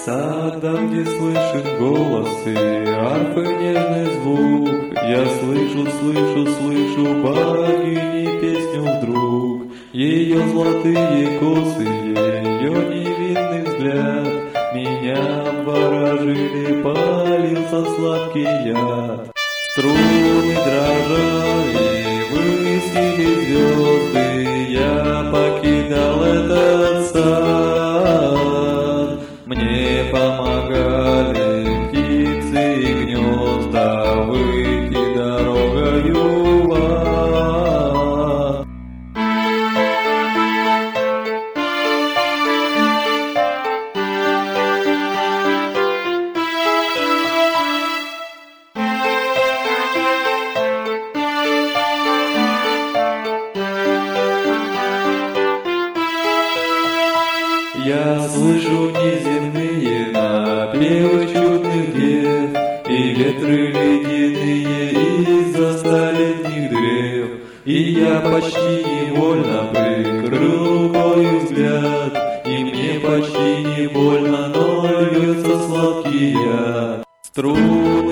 Сада, где слышит голосы, арфы нежный звук, я слышу богини песню вдруг. Ее золотые косы, ее невинный взгляд, меня обворожили, полился сладкий яд. Струны дрожали, высили звезды, я покидал этот сад. Мне помогали птицы и гнезда выйти дорогою в ад. Я слышу неземные напевы чудных дев, и ветры ледяные из-за столетних древ, и я почти невольно прикрыл рукой взгляд, и мне почти не больно, но льется сладкий яд. Струны